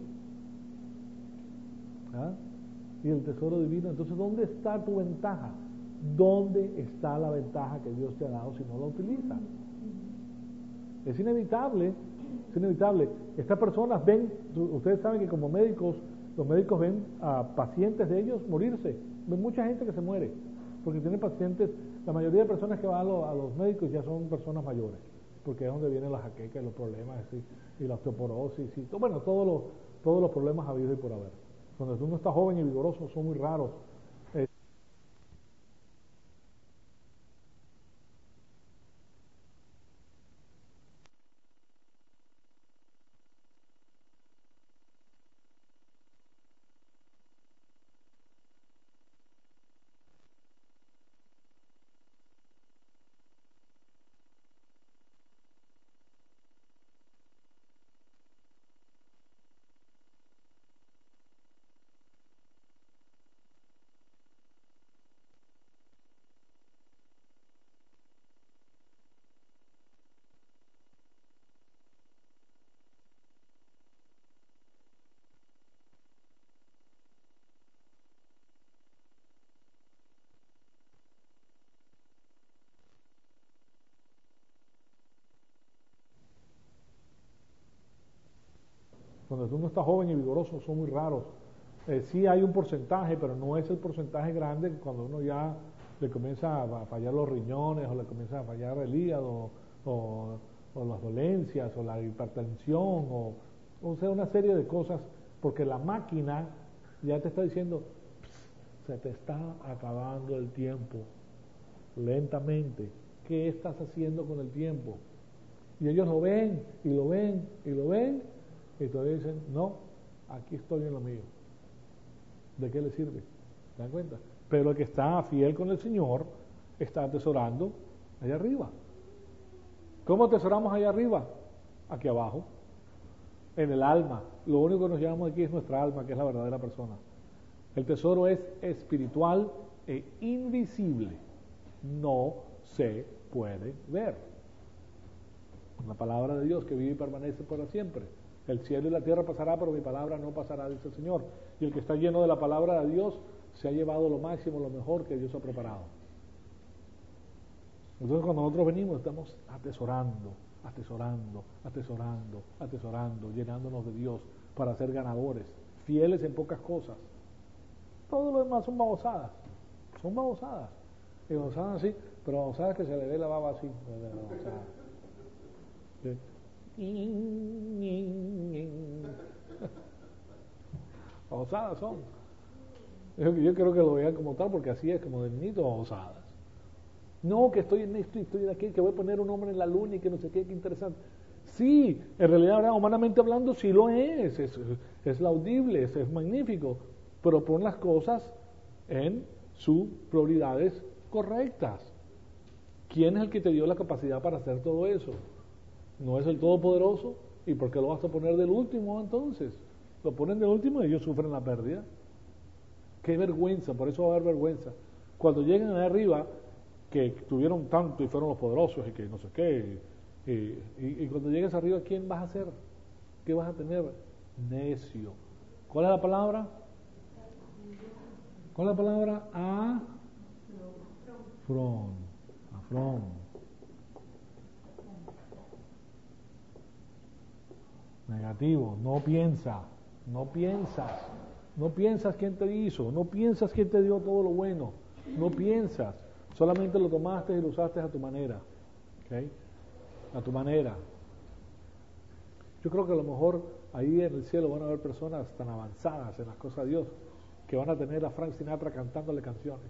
¿Ah? ¿Y el tesoro divino? Entonces, ¿dónde está tu ventaja? ¿Dónde está la ventaja que Dios te ha dado si no la utilizas? Es inevitable, es inevitable. Estas personas ven, ustedes saben que como médicos, los médicos ven a pacientes de ellos morirse. Ven mucha gente que se muere, porque tienen pacientes, la mayoría de personas que van a, lo, a los médicos ya son personas mayores, porque es donde vienen las jaquecas y los problemas, y, y la osteoporosis, y bueno, todos los, todos los problemas habidos y por haber. Cuando uno está joven y vigoroso son muy raros. Eh, Cuando uno está joven y vigoroso son muy raros. Eh, sí hay un porcentaje, pero no es el porcentaje grande que cuando uno ya le comienza a fallar los riñones o le comienza a fallar el hígado o, o las dolencias o la hipertensión o, o sea, una serie de cosas, porque la máquina ya te está diciendo, se te está acabando el tiempo, lentamente. ¿Qué estás haciendo con el tiempo? Y ellos lo ven, y lo ven, y lo ven, y todavía dicen, no, aquí estoy en lo mío. ¿De qué le sirve? ¿Se dan cuenta? Pero el que está fiel con el Señor está atesorando allá arriba. ¿Cómo atesoramos allá arriba? Aquí abajo, en el alma. Lo único que nos llevamos aquí es nuestra alma, que es la verdadera persona. El tesoro es espiritual e invisible. No se puede ver. La palabra de Dios que vive y permanece para siempre. El cielo y la tierra pasará, pero mi palabra no pasará, dice el Señor. Y el que está lleno de la palabra de Dios se ha llevado lo máximo, lo mejor que Dios ha preparado. Entonces cuando nosotros venimos estamos atesorando, atesorando, atesorando, atesorando, llenándonos de Dios para ser ganadores, fieles en pocas cosas. Todo lo demás son babosadas, son babosadas. Y babosadas así, pero babosadas que se le ve la baba así. ¿Sí? Babosadas son. Yo, yo creo que lo vean como tal, porque así es, como de niñito, babosadas. No, que estoy en esto y estoy en aquello, que voy a poner un hombre en la luna y que no sé qué, qué interesante. Sí, en realidad, humanamente hablando, sí lo es, es, es laudible, es, es magnífico, pero pon las cosas en sus prioridades correctas. ¿Quién es el que te dio la capacidad para hacer todo eso? ¿No es el Todopoderoso? ¿Y por qué lo vas a poner del último entonces? Lo ponen del último y ellos sufren la pérdida. Qué vergüenza, por eso va a haber vergüenza. Cuando lleguen ahí arriba, que tuvieron tanto y fueron los poderosos y que no sé qué, y, y, y cuando llegues arriba, ¿quién vas a ser? ¿Qué vas a tener? Necio. ¿Cuál es la palabra? ¿Cuál es la palabra? Afrón. Afrón. Negativo, no piensa, no piensas, no piensas quién te hizo, no piensas quién te dio todo lo bueno, no piensas, solamente lo tomaste y lo usaste a tu manera, ¿okay? A tu manera. Yo creo que a lo mejor ahí en el cielo van a haber personas tan avanzadas en las cosas de Dios que van a tener a Frank Sinatra cantándole canciones.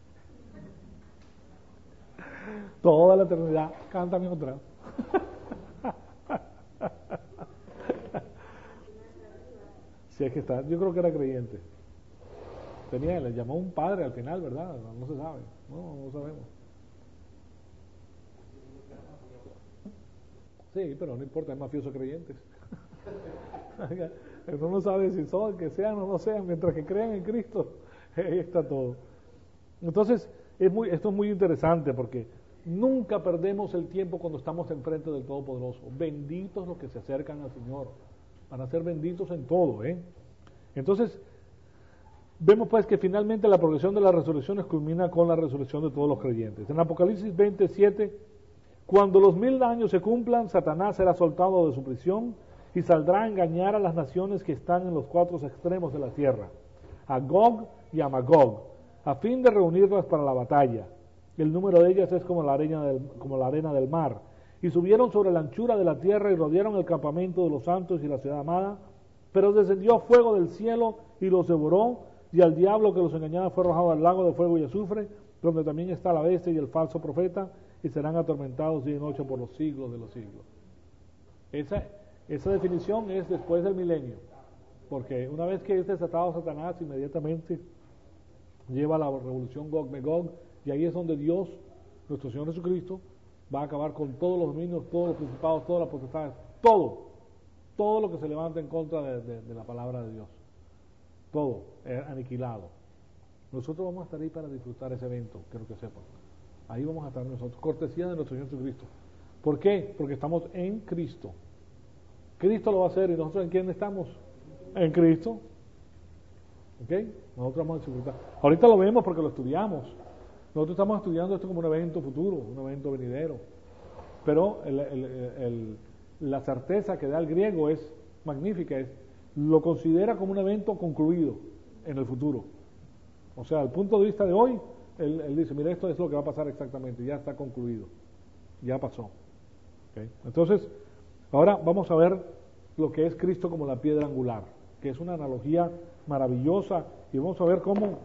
Toda la eternidad, cántame otra. Si es que está, yo creo que era creyente. Tenía, le llamó un padre al final, ¿verdad? No, no se sabe, no, no sabemos. Sí, pero no importa, es mafioso creyentes. Uno no sabe si son, que sean o no sean, mientras que crean en Cristo, ahí está todo. Entonces, es muy, esto es muy interesante porque nunca perdemos el tiempo cuando estamos enfrente del Todopoderoso. Benditos los que se acercan al Señor. Van a ser benditos en todo, ¿eh? Entonces, vemos pues que finalmente la progresión de las resurrecciones culmina con la resurrección de todos los creyentes. En Apocalipsis veintisiete, cuando los mil años se cumplan, Satanás será soltado de su prisión y saldrá a engañar a las naciones que están en los cuatro extremos de la tierra, a Gog y a Magog, a fin de reunirlas para la batalla. El número de ellas es como la arena del, como la arena del mar. Y subieron sobre la anchura de la tierra y rodearon el campamento de los santos y la ciudad amada, Pero descendió fuego del cielo y los devoró, y al diablo que los engañaba fue arrojado al lago de fuego y azufre, donde también está la bestia y el falso profeta, y serán atormentados día y noche por los siglos de los siglos. Esa, esa definición es después del milenio, porque una vez que es desatado Satanás, inmediatamente lleva a la revolución Gog-Megog, y ahí es donde Dios, nuestro Señor Jesucristo, va a acabar con todos los dominios, todos los principados, todas las potestades, todo, todo lo que se levanta en contra de, de, de la palabra de Dios, todo es aniquilado. Nosotros vamos a estar ahí para disfrutar ese evento, quiero que sepan. Ahí vamos a estar nosotros, cortesía de nuestro Señor Jesucristo. ¿Por qué? Porque estamos en Cristo. Cristo lo va a hacer, y nosotros ¿en quién estamos? En Cristo. ¿Ok? Nosotros vamos a disfrutar. Ahorita lo vemos porque lo estudiamos. Nosotros estamos estudiando esto como un evento futuro, un evento venidero. Pero el, el, el, la certeza que da el griego es magnífica, es lo considera como un evento concluido en el futuro. O sea, al punto de vista de hoy, él, él dice, mira, esto es lo que va a pasar exactamente, ya está concluido, ya pasó. ¿Okay? Entonces, ahora vamos a ver lo que es Cristo como la piedra angular, que es una analogía maravillosa, y vamos a ver cómo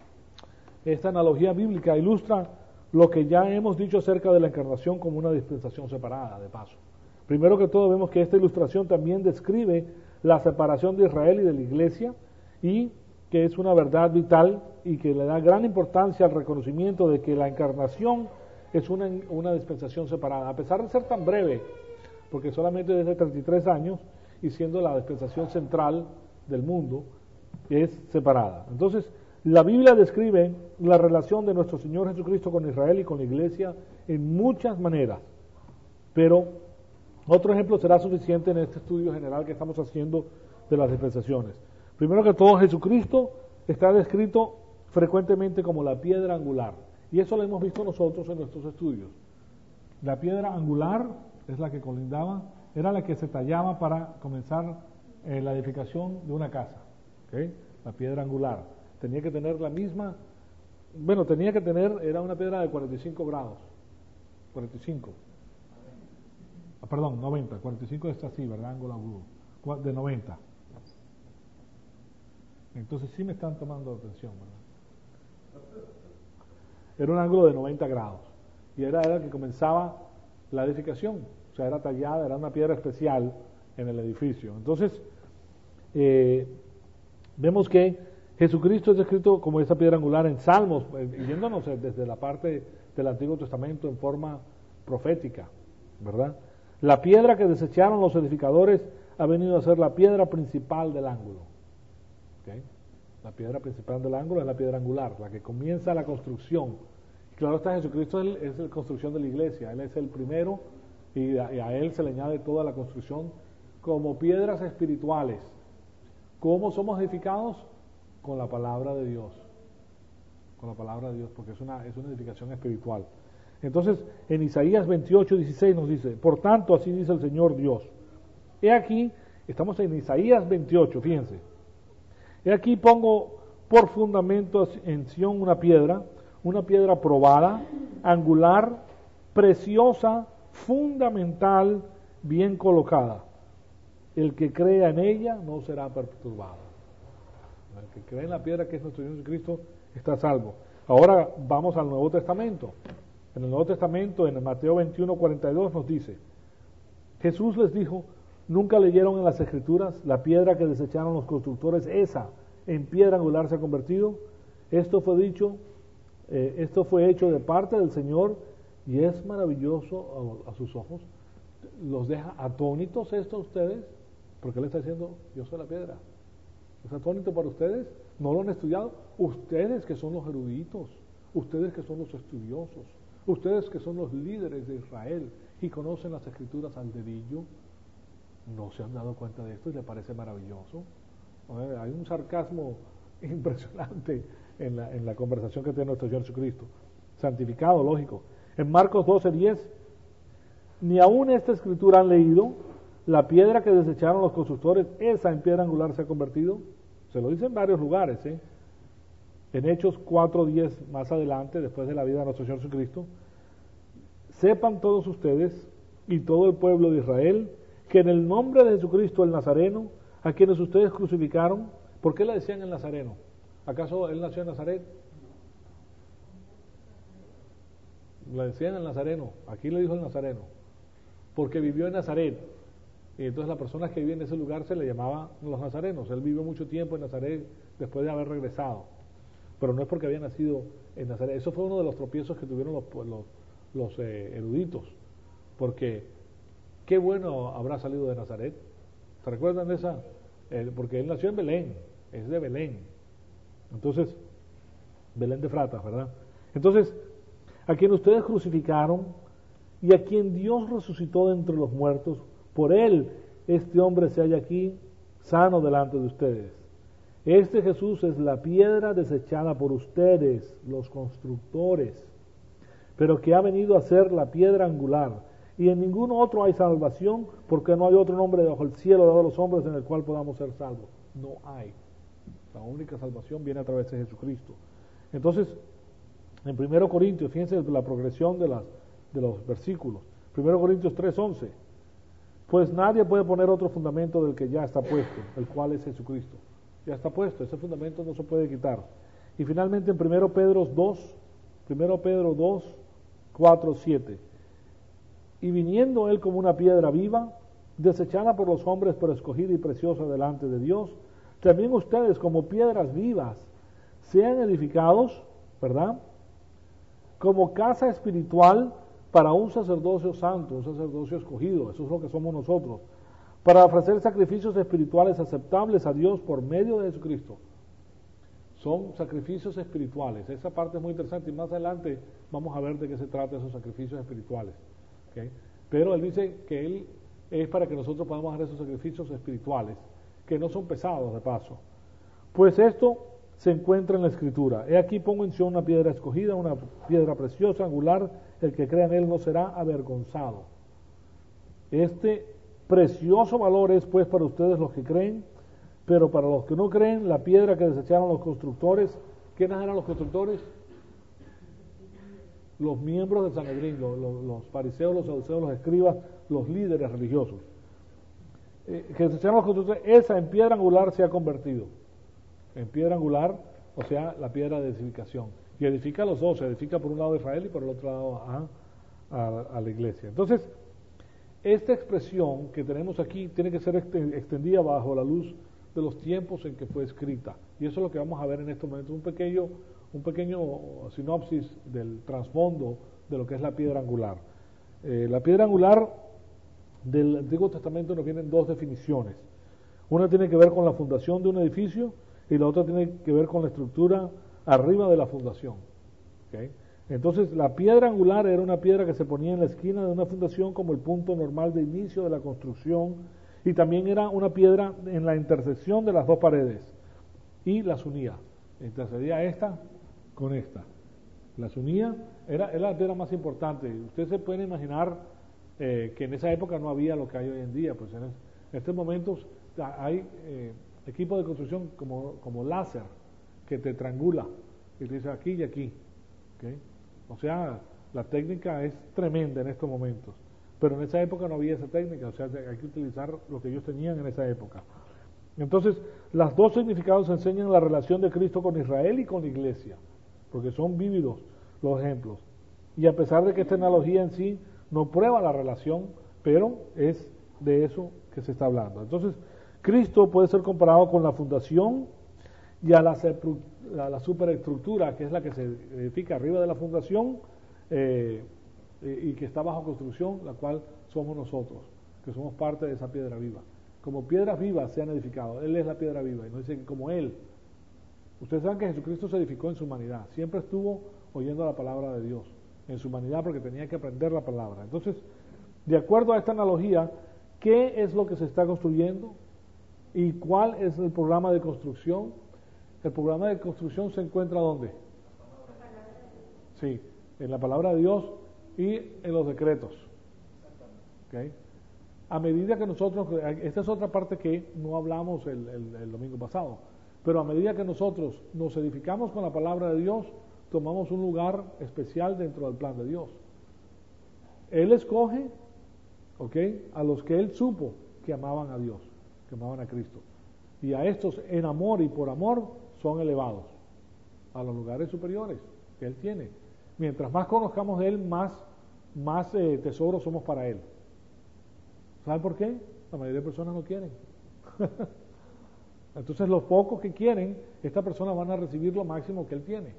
esta analogía bíblica ilustra lo que ya hemos dicho acerca de la encarnación como una dispensación separada, de paso. Primero que todo vemos que esta ilustración también describe la separación de Israel y de la iglesia, y que es una verdad vital y que le da gran importancia al reconocimiento de que la encarnación es una, una dispensación separada, a pesar de ser tan breve, porque solamente desde treinta y tres años, y siendo la dispensación central del mundo, es separada. Entonces, la Biblia describe la relación de nuestro Señor Jesucristo con Israel y con la iglesia en muchas maneras, pero otro ejemplo será suficiente en este estudio general que estamos haciendo de las dispensaciones. Primero que todo, Jesucristo está descrito frecuentemente como la piedra angular, y eso lo hemos visto nosotros en nuestros estudios. La piedra angular es la que colindaba, era la que se tallaba para comenzar eh, la edificación de una casa. ¿Okay? La piedra angular tenía que tener la misma, bueno, tenía que tener, era una piedra de cuarenta y cinco grados, cuarenta y cinco, ah, perdón, noventa, cuarenta y cinco está así, ¿verdad? Ángulo agudo, de noventa. Entonces sí me están tomando atención, ¿verdad? Era un ángulo de noventa grados, y era, era que comenzaba la edificación, o sea, era tallada, era una piedra especial en el edificio. Entonces, eh, vemos que Jesucristo es descrito como esa piedra angular en Salmos, yéndonos desde la parte del Antiguo Testamento en forma profética, ¿verdad? La piedra que desecharon los edificadores ha venido a ser la piedra principal del ángulo. ¿Okay? La piedra principal del ángulo es la piedra angular, la que comienza la construcción. Y claro está, Jesucristo es, es la construcción de la iglesia, Él es el primero, y a, y a Él se le añade toda la construcción como piedras espirituales. ¿Cómo somos edificados? Con la palabra de Dios, con la palabra de Dios, porque es una, es una edificación espiritual. Entonces, en Isaías veintiocho, dieciséis nos dice, por tanto, así dice el Señor Dios. He aquí, estamos en Isaías veintiocho, fíjense. He aquí pongo por fundamento en Sión una piedra, una piedra probada, angular, preciosa, fundamental, bien colocada. El que crea en ella no será perturbado. El que cree en la piedra que es nuestro Señor Jesucristo está salvo. Ahora vamos al Nuevo Testamento. En el Nuevo Testamento, en el Mateo veintiuno, cuarenta y dos nos dice, Jesús les dijo, ¿nunca leyeron en las Escrituras la piedra que desecharon los constructores? Esa en piedra angular se ha convertido. Esto fue dicho, eh, esto fue hecho de parte del Señor y es maravilloso a, a sus ojos. ¿Los deja atónitos esto a ustedes? Porque Él está diciendo, yo soy la piedra. ¿Es atónito para ustedes? ¿No lo han estudiado? Ustedes que son los eruditos, ustedes que son los estudiosos, ustedes que son los líderes de Israel y conocen las Escrituras al dedillo, ¿no se han dado cuenta de esto y les parece maravilloso? Hay un sarcasmo impresionante en la, en la conversación que tiene nuestro Señor Jesucristo. Santificado, lógico. En Marcos doce, diez, ni aún esta Escritura han leído, la piedra que desecharon los constructores, esa en piedra angular se ha convertido. Se lo dice en varios lugares, ¿eh? En Hechos cuatro diez, más adelante, después de la vida de nuestro Señor Jesucristo, sepan todos ustedes y todo el pueblo de Israel que en el nombre de Jesucristo el Nazareno, a quienes ustedes crucificaron. ¿Por qué le decían el Nazareno? ¿Acaso él nació en Nazaret? Le decían el Nazareno, aquí le dijo el Nazareno, porque vivió en Nazaret. Y entonces las personas que vivían en ese lugar se le llamaban los nazarenos. Él vivió mucho tiempo en Nazaret después de haber regresado, pero no es porque había nacido en Nazaret. Eso fue uno de los tropiezos que tuvieron los, los, los eh, eruditos, porque qué bueno habrá salido de Nazaret. ¿Se recuerdan de esa? Eh, porque él nació en Belén, es de Belén. Entonces, Belén de Fratas, ¿verdad? Entonces, a quien ustedes crucificaron y a quien Dios resucitó de entre los muertos, por él este hombre se halla aquí sano delante de ustedes. Este Jesús es la piedra desechada por ustedes, los constructores, pero que ha venido a ser la piedra angular. Y en ningún otro hay salvación, porque no hay otro nombre bajo el cielo dado a los hombres en el cual podamos ser salvos. No hay. La única salvación viene a través de Jesucristo. Entonces, en primero Corintios, fíjense la progresión de, las, de los versículos. primero Corintios tres once. Pues nadie puede poner otro fundamento del que ya está puesto, el cual es Jesucristo. Ya está puesto, ese fundamento no se puede quitar. Y finalmente en primero Pedro dos, primero Pedro dos, cuatro, siete. Y viniendo él como una piedra viva, desechada por los hombres, pero escogida y preciosa delante de Dios, también ustedes como piedras vivas sean edificados, ¿verdad?, como casa espiritual para un sacerdocio santo, un sacerdocio escogido, eso es lo que somos nosotros, para ofrecer sacrificios espirituales aceptables a Dios por medio de Jesucristo. Son sacrificios espirituales, esa parte es muy interesante y más adelante vamos a ver de qué se trata esos sacrificios espirituales. ¿Okay? Pero él dice que él es para que nosotros podamos hacer esos sacrificios espirituales, que no son pesados de paso. Pues esto se encuentra en la Escritura. He aquí pongo en Sion una piedra escogida, una piedra preciosa, angular, el que crea en él no será avergonzado. Este precioso valor es pues para ustedes los que creen, pero para los que no creen, la piedra que desecharon los constructores. ¿Quiénes eran los constructores? Los miembros del Sanedrín, los, los, los fariseos, los saduceos, los escribas, los líderes religiosos. Eh, que desecharon los constructores, esa en piedra angular se ha convertido. En piedra angular, o sea, la piedra de edificación. Y edifica los dos, se edifica por un lado de Israel y por el otro lado a, a, a la iglesia. Entonces, esta expresión que tenemos aquí tiene que ser extendida bajo la luz de los tiempos en que fue escrita. Y eso es lo que vamos a ver en estos momentos, un pequeño, un pequeño sinopsis del trasfondo de lo que es la piedra angular. Eh, la piedra angular del Antiguo Testamento nos vienen dos definiciones. Una tiene que ver con la fundación de un edificio y la otra tiene que ver con la estructura arriba de la fundación. ¿Okay? Entonces, la piedra angular era una piedra que se ponía en la esquina de una fundación como el punto normal de inicio de la construcción, y también era una piedra en la intersección de las dos paredes y las unía. Intercedía esta con esta. Las unía, era, era la piedra más importante. Usted se puede imaginar eh, que en esa época no había lo que hay hoy en día. Pues en, es, en estos momentos hay eh, equipos de construcción como, como láser que te triangula y te dice aquí y aquí. ¿Okay? O sea, la técnica es tremenda en estos momentos. Pero en esa época no había esa técnica, o sea, hay que utilizar lo que ellos tenían en esa época. Entonces, los dos significados enseñan la relación de Cristo con Israel y con la iglesia, porque son vívidos los ejemplos. Y a pesar de que esta analogía en sí no prueba la relación, pero es de eso que se está hablando. Entonces, Cristo puede ser comparado con la fundación y a la, a la superestructura, que es la que se edifica arriba de la fundación, eh, y que está bajo construcción, la cual somos nosotros, que somos parte de esa piedra viva. Como piedras vivas se han edificado, Él es la piedra viva, y nos dice que como Él. Ustedes saben que Jesucristo se edificó en su humanidad, siempre estuvo oyendo la palabra de Dios, en su humanidad, porque tenía que aprender la palabra. Entonces, de acuerdo a esta analogía, ¿qué es lo que se está construyendo? ¿Y cuál es el programa de construcción? El programa de construcción se encuentra ¿dónde? Sí, en la palabra de Dios y en los decretos. ¿Okay? A medida que nosotros, esta es otra parte que no hablamos el, el, el domingo pasado, pero a medida que nosotros nos edificamos con la palabra de Dios, tomamos un lugar especial dentro del plan de Dios. Él escoge, ¿okay?, a los que Él supo que amaban a Dios, que amaban a Cristo. Y a estos en amor y por amor son elevados a los lugares superiores que Él tiene. Mientras más conozcamos de Él, más, más eh, tesoros somos para Él. ¿Saben por qué? La mayoría de personas no quieren. Entonces los pocos que quieren, estas personas van a recibir lo máximo que Él tiene.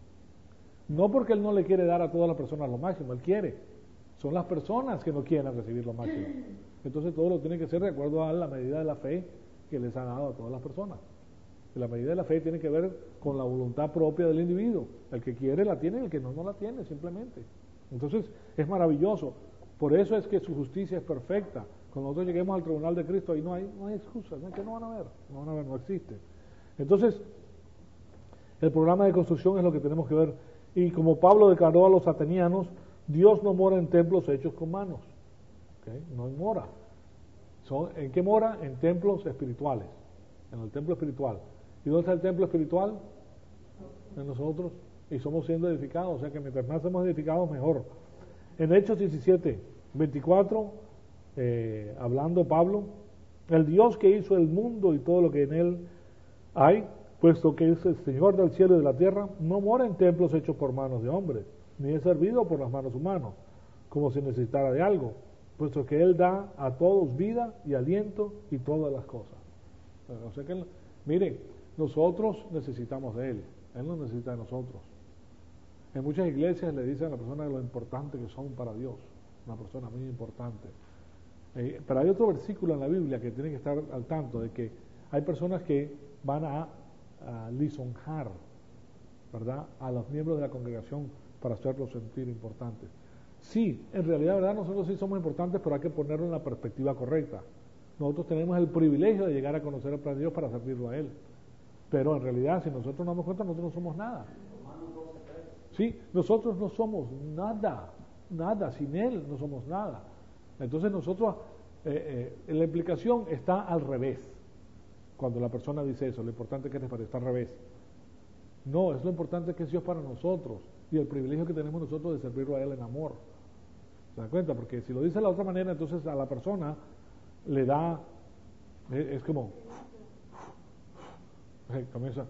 No porque Él no le quiere dar a todas las personas lo máximo, Él quiere. Son las personas que no quieren recibir lo máximo. Entonces todo lo tiene que ser de acuerdo a la medida de la fe que les ha dado a todas las personas. Y la medida de la fe tiene que ver con la voluntad propia del individuo. El que quiere la tiene, el que no, no la tiene, simplemente. Entonces es maravilloso. Por eso es que su justicia es perfecta. Cuando nosotros lleguemos al tribunal de Cristo, ahí no hay, no hay excusas, no es que no van a ver, no van a ver, no existe. Entonces, el programa de construcción es lo que tenemos que ver. Y como Pablo declaró a los atenianos, Dios no mora en templos hechos con manos. ¿Okay? No mora. Son, ¿En qué mora? En templos espirituales. En el templo espiritual. ¿Y dónde está el templo espiritual? En nosotros. Y somos siendo edificados. O sea que mientras más somos edificados, mejor. En Hechos diecisiete, veinticuatro, eh, hablando Pablo, el Dios que hizo el mundo y todo lo que en él hay, puesto que es el Señor del cielo y de la tierra, no mora en templos hechos por manos de hombres, ni es servido por las manos humanas, como si necesitara de algo, puesto que Él da a todos vida y aliento y todas las cosas. O sea que, miren, nosotros necesitamos de Él, Él no necesita de nosotros. En muchas iglesias le dicen a la persona lo importante que son para Dios, una persona muy importante. Eh, pero hay otro versículo en la Biblia que tiene que estar al tanto de que hay personas que van a, a lisonjar, ¿verdad?, a los miembros de la congregación para hacerlos sentir importantes. Sí, en realidad, ¿verdad?, nosotros sí somos importantes, pero hay que ponerlo en la perspectiva correcta. Nosotros tenemos el privilegio de llegar a conocer el plan de Dios para servirlo a Él. Pero en realidad, si nosotros nos damos cuenta, nosotros no somos nada. Sí, nosotros no somos nada, nada, sin Él no somos nada. Entonces nosotros, eh, eh, la implicación está al revés. Cuando la persona dice eso, lo importante que es para estar al revés. No, es lo importante que es Dios para nosotros y el privilegio que tenemos nosotros de servirlo a Él en amor. ¿Se dan cuenta? Porque si lo dice de la otra manera, entonces a la persona le da, es, es como, eh, comienza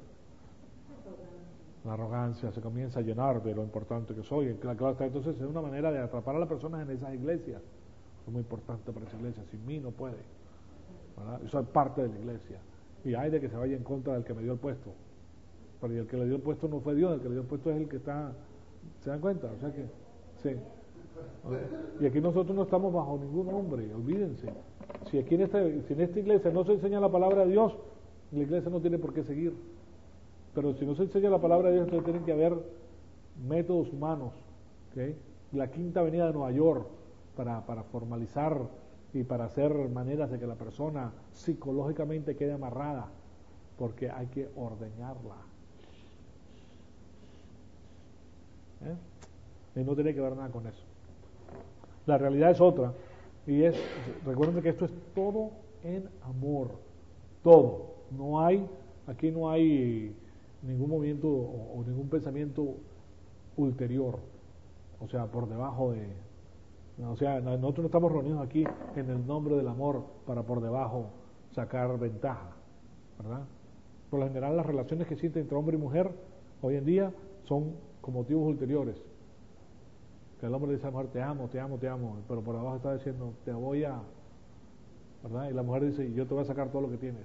la arrogancia, se comienza a llenar de lo importante que soy. Entonces es una manera de atrapar a las personas en esas iglesias. Es muy importante para esa iglesia, sin mí no puede, ¿verdad? Yo soy parte de la iglesia y hay de que se vaya en contra del que me dio el puesto, pero el que le dio el puesto no fue Dios, el que le dio el puesto es el que está, ¿se dan cuenta? O sea que, sí, y aquí nosotros no estamos bajo ningún hombre, olvídense. Si aquí en esta, si en esta iglesia no se enseña la palabra de Dios, la iglesia no tiene por qué seguir. Pero si no se enseña la palabra de Dios, entonces tienen que haber métodos humanos, ¿okay? La Quinta Avenida de Nueva York, para, para formalizar y para hacer maneras de que la persona psicológicamente quede amarrada, porque hay que ordeñarla. ¿Eh? Y no tiene que ver nada con eso. La realidad es otra, y es, recuerden que esto es todo en amor, todo. No hay, aquí no hay ningún movimiento o, o ningún pensamiento ulterior, o sea, por debajo de, o sea, nosotros no estamos reunidos aquí en el nombre del amor para por debajo sacar ventaja, ¿verdad? Por lo general las relaciones que existen entre hombre y mujer hoy en día son con motivos ulteriores, que el hombre le dice a la mujer te amo, te amo, te amo, pero por abajo está diciendo te voy a, ¿verdad? Y la mujer dice yo te voy a sacar todo lo que tienes.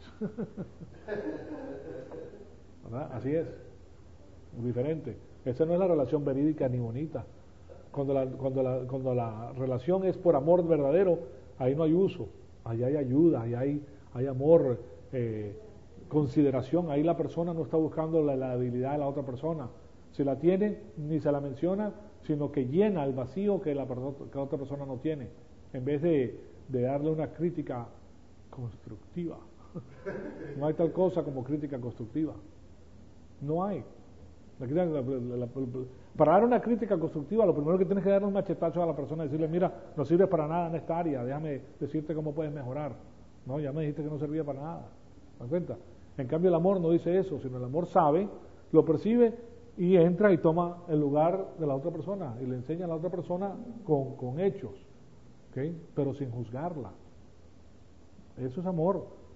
¿Verdad? Así es, diferente. Esa no es la relación verídica ni bonita. Cuando la, cuando la, cuando la relación es por amor verdadero, ahí no hay uso, ahí hay ayuda, ahí hay, hay amor, eh, consideración. Ahí la persona no está buscando la, la debilidad de la otra persona. Si la tiene, ni se la menciona, sino que llena el vacío que la, que la otra persona no tiene, en vez de, de darle una crítica constructiva. No hay tal cosa como crítica constructiva. No hay. La, la, la, la, para dar una crítica constructiva, lo primero que tienes que dar es un machetazo a la persona y decirle, mira, no sirves para nada en esta área, déjame decirte cómo puedes mejorar. No, ya me dijiste que no servía para nada. ¿Te das cuenta? En cambio el amor no dice eso, sino el amor sabe, lo percibe y entra y toma el lugar de la otra persona y le enseña a la otra persona con, con hechos, ¿okay? Pero sin juzgarla. Eso es amor.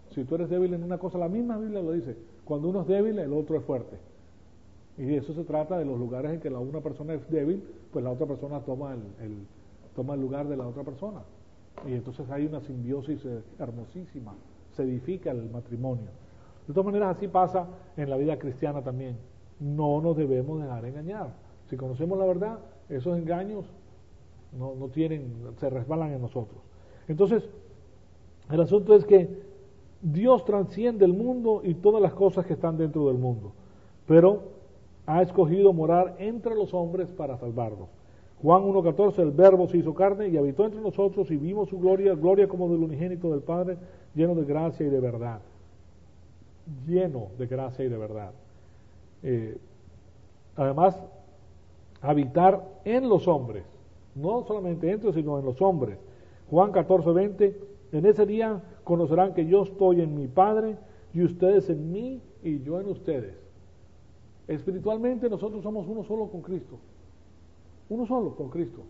Si tú eres débil en una cosa, la misma Biblia lo dice, cuando uno es débil, el otro es fuerte. Y de eso se trata, de los lugares en que la una persona es débil, pues la otra persona toma el, el, toma el lugar de la otra persona. Y entonces hay una simbiosis hermosísima, se edifica el matrimonio. De todas maneras, así pasa en la vida cristiana también. No nos debemos dejar engañar. Si conocemos la verdad, esos engaños no, no tienen, se resbalan en nosotros. Entonces, el asunto es que Dios trasciende el mundo y todas las cosas que están dentro del mundo, pero ha escogido morar entre los hombres para salvarnos. Juan uno catorce, el Verbo se hizo carne y habitó entre nosotros y vimos su gloria, gloria como del unigénito del Padre, lleno de gracia y de verdad. Lleno de gracia y de verdad. Eh, además, habitar en los hombres, no solamente entre, sino en los hombres. Juan catorce veinte, en ese día conocerán que yo estoy en mi Padre y ustedes en mí y yo en ustedes. Espiritualmente nosotros somos uno solo con Cristo. Uno solo con Cristo.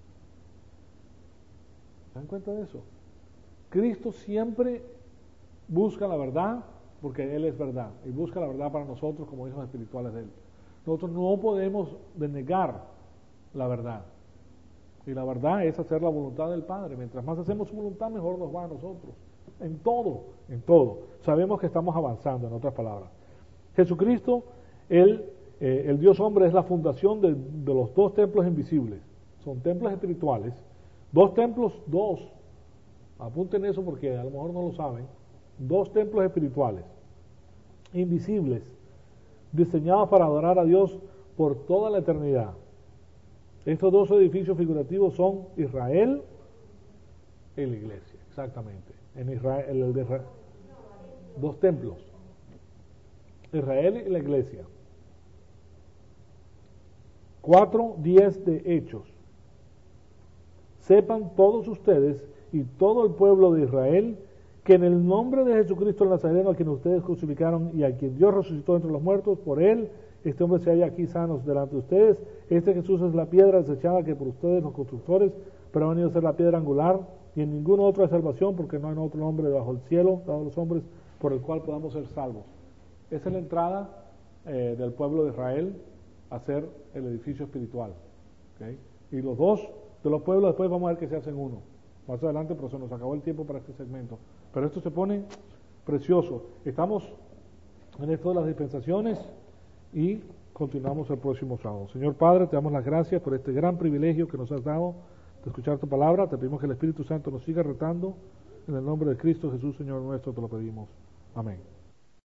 ¿Se dan cuenta de eso? Cristo siempre busca la verdad porque Él es verdad y busca la verdad para nosotros como hijos espirituales de Él. Nosotros no podemos denegar la verdad. Y la verdad es hacer la voluntad del Padre. Mientras más hacemos su voluntad, mejor nos va a nosotros. En todo, en todo. Sabemos que estamos avanzando, en otras palabras. Jesucristo, Él, eh, el Dios hombre, es la fundación de, de los dos templos invisibles. Son templos espirituales. Dos templos, dos. Apunten eso porque a lo mejor no lo saben. Dos templos espirituales, invisibles, diseñados para adorar a Dios por toda la eternidad. Estos dos edificios figurativos son Israel y la iglesia, exactamente. En Israel, el de Israel, dos templos, Israel y la iglesia. cuatro diez de Hechos. Sepan todos ustedes y todo el pueblo de Israel que en el nombre de Jesucristo el Nazareno, a quien ustedes crucificaron y a quien Dios resucitó entre los muertos, por él este hombre se halla aquí sanos delante de ustedes. Este Jesús es la piedra desechada que por ustedes los constructores, pero ha venido a ser la piedra angular, y en ninguna otra hay salvación, porque no hay otro nombre debajo del cielo dado a los hombres por el cual podamos ser salvos. Esa es la entrada eh, del pueblo de Israel a ser el edificio espiritual. ¿Okay? Y los dos de los pueblos después vamos a ver que se hacen uno. Más adelante, pero se nos acabó el tiempo para este segmento. Pero esto se pone precioso. Estamos en esto de las dispensaciones y continuamos el próximo sábado. Señor Padre, te damos las gracias por este gran privilegio que nos has dado de escuchar tu palabra. Te pedimos que el Espíritu Santo nos siga retando. En el nombre de Cristo Jesús, Señor nuestro, te lo pedimos. Amén.